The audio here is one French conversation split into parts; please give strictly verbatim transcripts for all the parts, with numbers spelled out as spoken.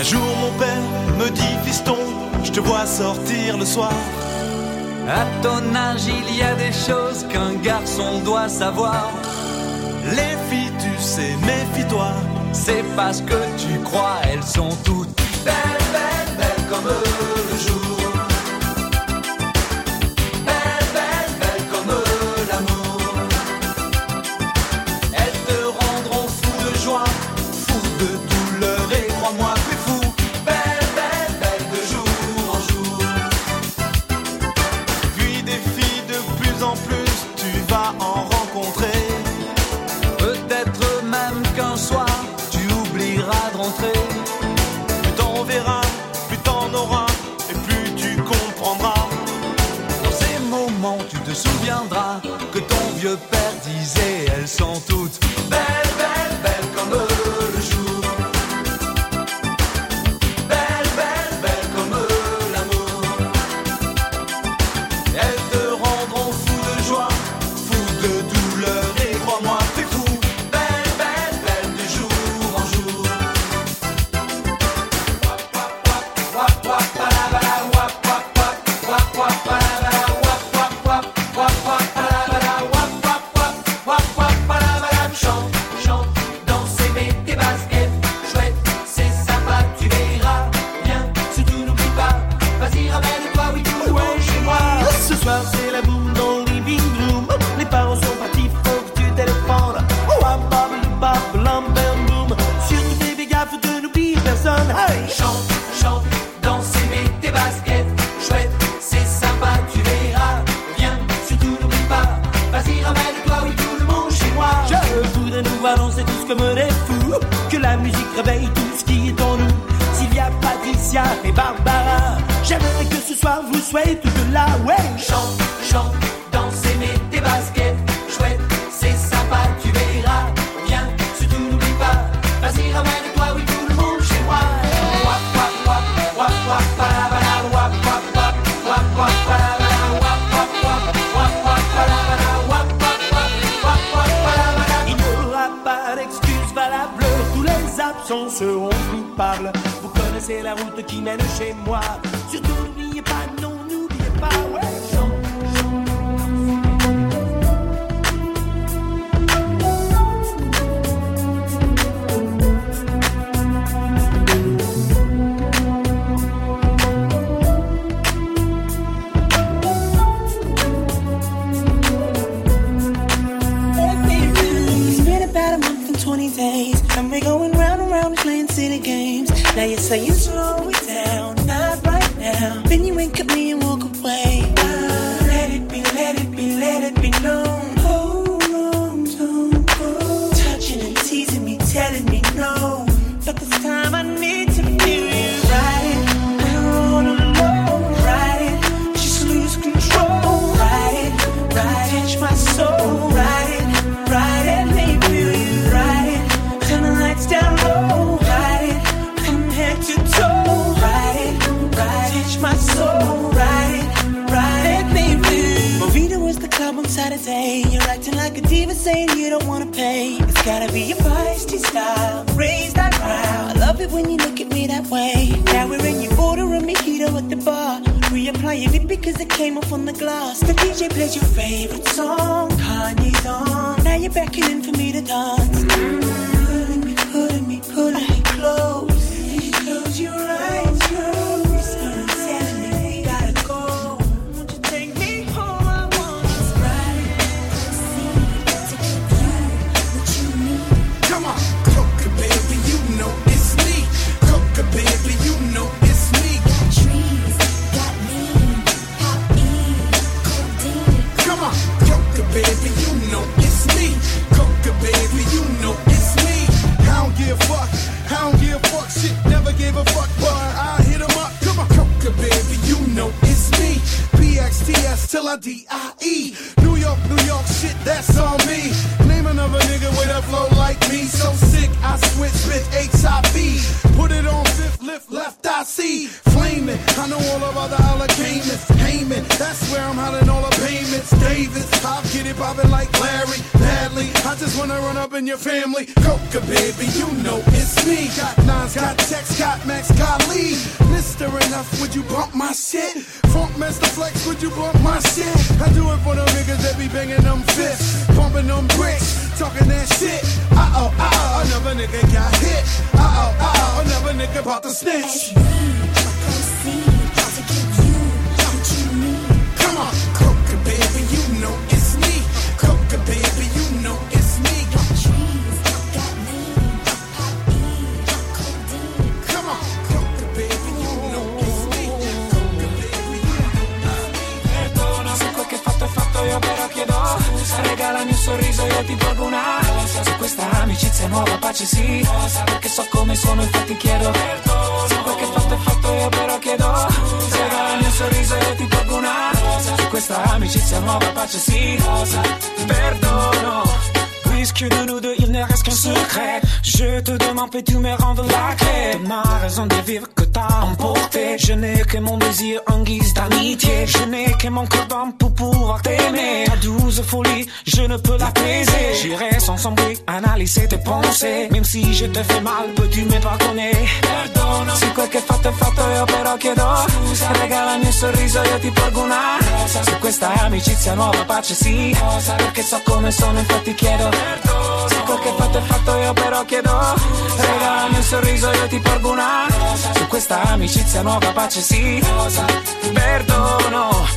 jour mon père me dit fiston, je te vois sortir le soir. À ton âge il y a des choses qu'un garçon doit savoir. Les filles tu sais méfie-toi, c'est parce que tu crois, elles sont toutes belles, belles, belles comme le jour. Belles, belles, belles comme l'amour. Elles te rendront fou de joie, fou de douleur et crois-moi plus fou. Belles, belles, belles de jour en jour. Puis des filles de plus en plus tu vas en rencontrer. Peut-être même qu'un soir tu oublieras de rentrer. Plus t'en verras, plus t'en auras, et plus tu comprendras. Dans ces moments tu te souviendras que ton vieux père disait, elles sont toutes belles, belles, belles comme le jour. Belles, belles, belles comme l'amour. Elles te rendront fou de joie, fou de douleur et crois-moi plus fou. Belles, belles, belles de jour en jour. Wap, wap, wap, wap, wap, palabala, wap, wap, wap, wap, wap, palabala, wap, wap, wap, wap, wap, palabala, wap, wap, wap, wap, wap, palabala. Chante, chante, danser, mets tes baskets, chouette, c'est sympa, tu verras. Bien, surtout n'oublie pas, vas-y ramène-toi, oui, tout le monde chez moi. Ce soir c'est la boum dans le living room. Les parents sont partis, faut que tu téléphones. Oh, ah, bam, bam, bam, bam, boum. Surtout bébé gaffe de n'oublier personne. Hey! Chante, chante, danser, mets tes baskets, chouette, c'est sympa, tu verras. Bien, surtout n'oublie pas, vas-y ramène-toi, oui, tout le monde chez moi. Je voudrais nous voir danser tous comme des fous. Que la musique réveille tout ce qui est en nous. Sylvia, Patricia et Barbara. J'aimerais que ce soir vous soyez toutes là, ouais. Chante, chante, danser, mets tes baskets, chouette, c'est sympa, tu verras. Bien, surtout n'oublie pas, vas-y ramène-toi, oui, tout le monde chez moi. Wap, wap, wap, wap, wap, palabala, wap, wap, wap, wap, wap, palabala, wap, wap, wap, wap, wap, palabala, wap, wap, wap, wap, wap, palabala. Il n'y aura pas d'excuses valables. Tous les absents seront coupables. Vous connaissez la route qui mène chez moi. Surtout n'oubliez pas, non, n'oubliez pas, ouais. It's been about a month and twenty days, and we're going round and round playing silly games. Now you're saying slow it down, not right now. Then you wink at me and walk away. Ah, let it be, let it be, let it be known. Hold on, don't go. Touching and teasing me, telling me no. But this time I need to feel you. Ride it, I don't wanna know. Ride it, just lose control. Ride it, ride it, touch my soul. Ride it, ride it, let me feel you. Ride it, turn the lights down low. Ride it, from head to toe. Ride it, ride it, touch my soul. Ride it, ride it, let me feel you. Movida was the club on Saturday. You're acting like a diva saying you don't wanna pay. It's gotta be your feisty style, raise that crowd. I love it when you look at me that way. Now we're in your order a mojito at the bar. Reapplying it because it came off on the glass. The D J plays your favorite song, Kanye's on. Now you're beckoning for me to dance. Mm, pulling me, pulling me, pulling me close. Close your eyes, close. I'm telling me we gotta go. Won't you take me home? I wanna ride it. Come on, Coca baby, you know it's me. Coca baby, you know it's me. Trees got me, hot in, codeine. Come on, Coca baby, you know it's me. Coca baby, you know it's me. I don't give a fuck, I don't give a fuck. Shit, never gave a fuck, but I hit 'em up. Come on, Coca baby, you know it's me. P X T S till I D I E. New York, New York, shit, that's on me. Name another nigga with a flow like me. So sick, I switch, spit H I V. Put it on fifth, lift, left, I see. Flaming, I know all about the allocations. Payment, that's where I'm holding all the payments. Davis, I'll get it poppin' like Larry. Badly, I just niggas wanna run up in your family. Coca, baby, you know it's me. Got nines, got Tex, got Max, got Lee. Mister Enough, would you bump my shit? Funk Master Flex, would you bump my shit? I do it for them niggas that be banging them fists, pumping them bricks, talking that shit. Uh-oh, uh-oh, another nigga got hit. Uh-oh, uh-oh, another nigga about to snitch. Come on, Coca, baby, you know it's me. Coca, baby, you know it's me. Come on, Coca, baby, you know it's me. Coca, baby, you know. Perdono se quel che fatto è fatto, io però chiedo scusa. Regalami un sorriso, io ti porgo una rosa. Su questa amicizia nuova pace sì, perché so come sono, infatti chiedo perdono. Se quel che fatto è fatto, io però chiedo scusa. Regalami un sorriso, io ti porgo una rosa. Su questa amicizia nuova pace sì, perdono. Puisque de nous deux il ne reste qu'un secret, je te demande peux-tu me rendre la clé de ma raison de vivre que t'as emporté. Je n'ai que mon désir en guise d'amitié, je n'ai que mon cœur d'homme pour pouvoir t'aimer. Ta douce folie, je ne peux l'apaiser. J'irai sans son bruit analyser tes pensées. Même si je te fais mal, peux-tu me pardonner? Perdono, se quel che fatto è fatto, io però chiedo scusa. Regalami un sorriso, io ti porgo una rosa. Su questa amicizia nuova pace sì, perché so come sono, infatti chiedo perdono. Se quel che fatto è fatto, io però chiedo regalami un sorriso, io ti porgo una rosa. Su questa amicizia nuova pace sì, perdono.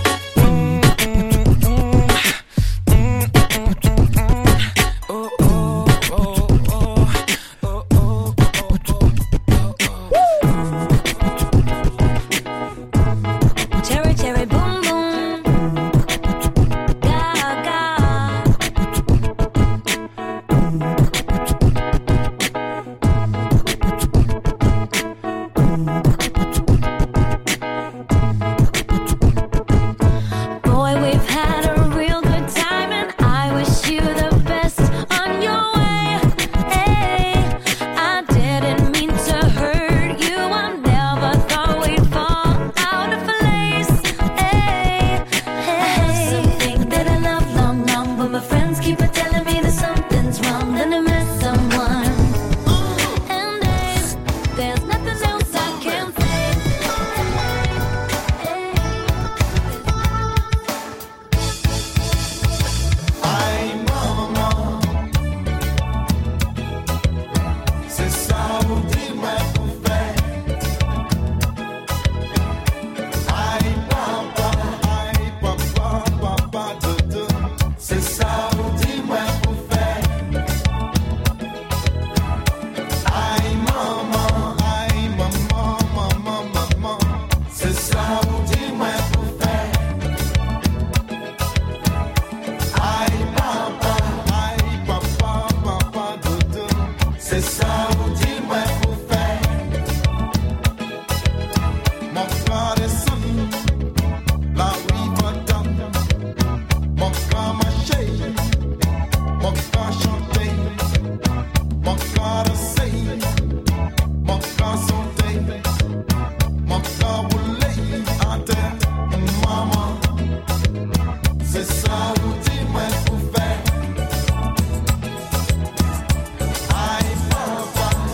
Bye.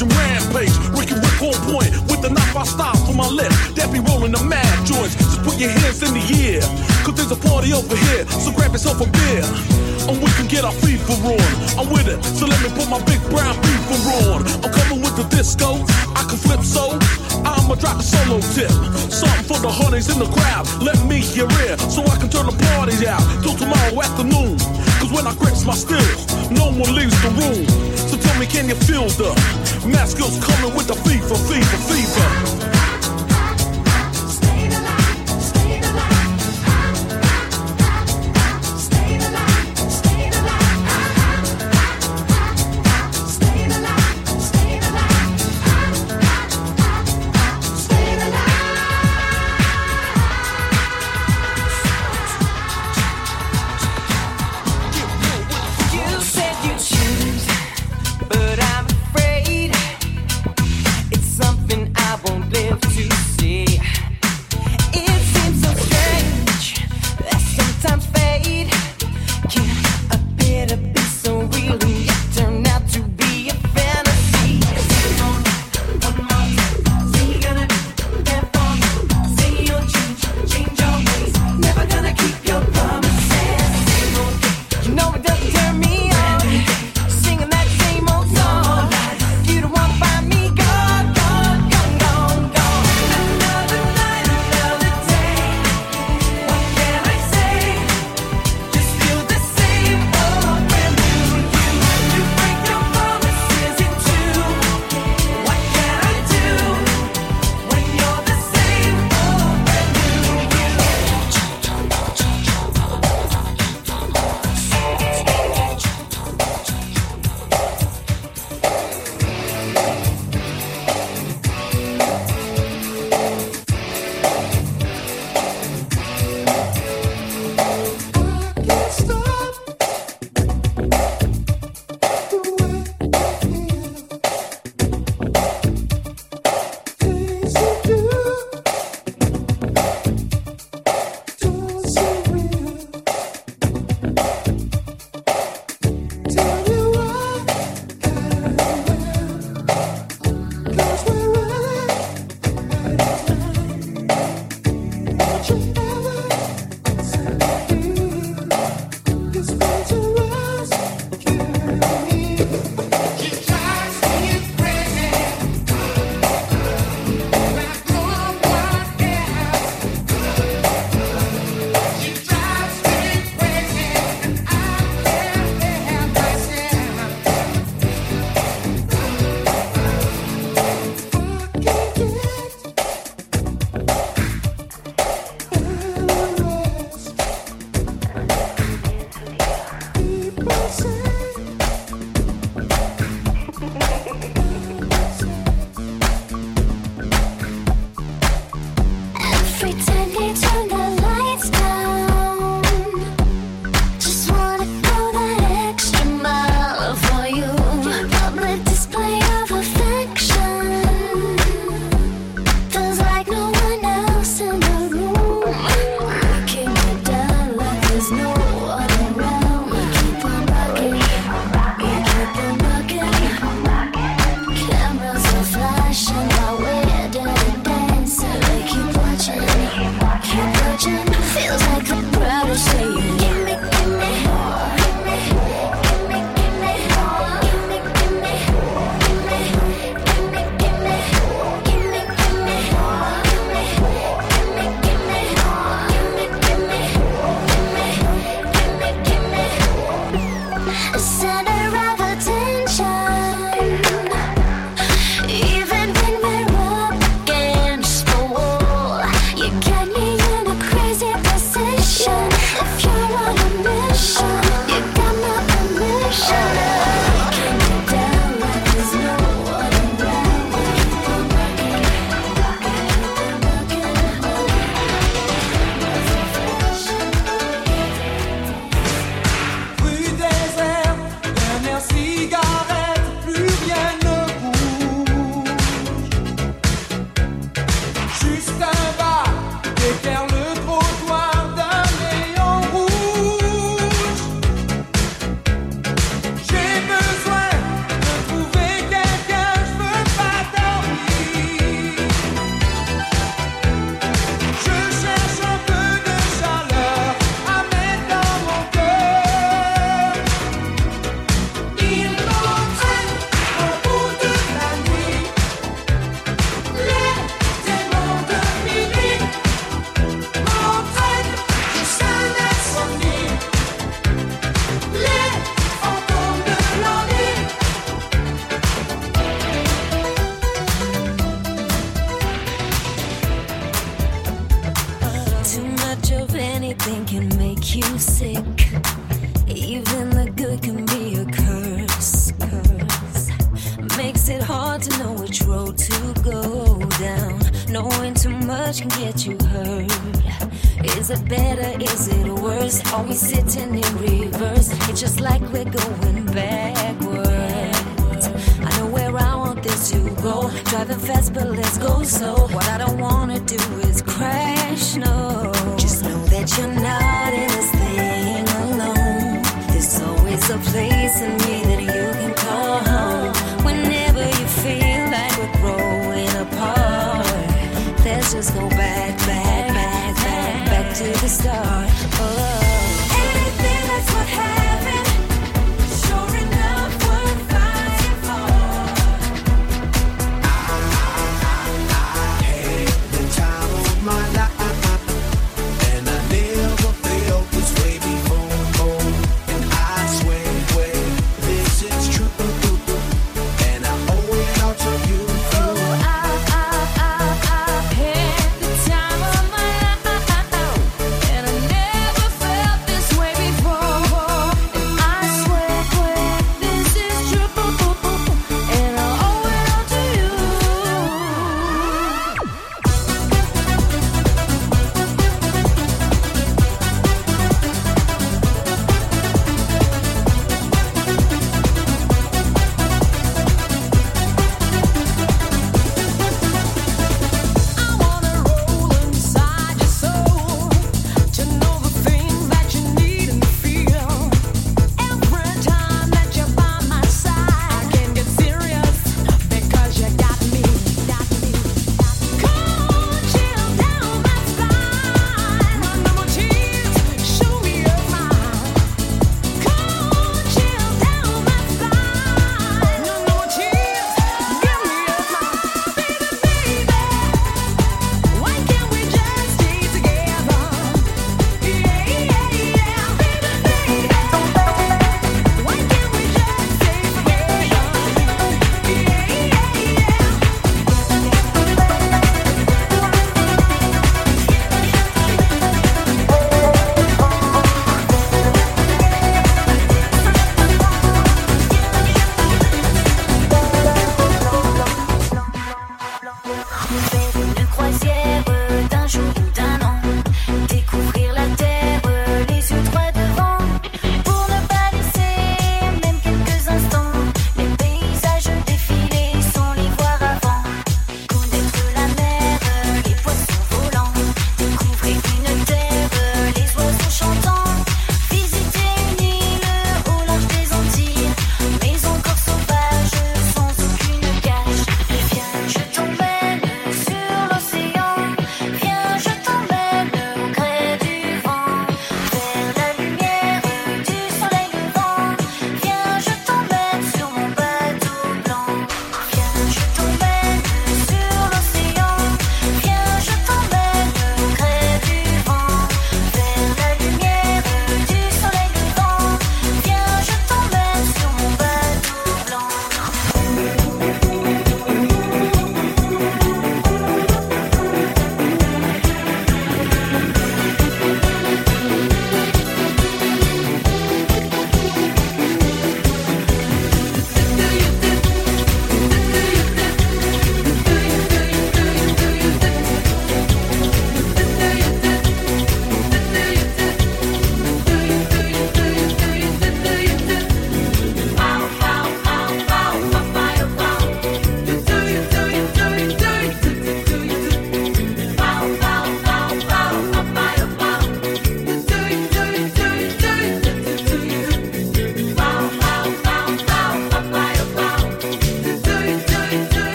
watching Rampage. Ricky Rick on point with the knife I style for my left. That be rolling the mad joints. Just put your hands in the air, cause there's a party over here. So grab yourself a beer, and we can get our FIFA on. I'm with it, so let me put my big brown FIFA on. I'm coming with the disco, I can flip so I'ma drop a solo tip. Something for the honeys in the crowd. Let me hear it, so I can turn the party out till tomorrow afternoon. Cause when I grips my stills, no one leaves the room. So tell me, can you feel the mask skills coming with the fever, fever, fever? Keep Knowing too much can get you hurt. Is it better? Is it worse? Are we sitting in reverse? It's just like we're going backwards. I know where I want this to go. Driving fast, but let's go slow. What I don't wanna do is crash, no. Just know that you're not in this thing alone. There's always a place in me that you can call home. Whenever you feel like we're growing apart, let's just go back, back, back, back, back to the start. Oh.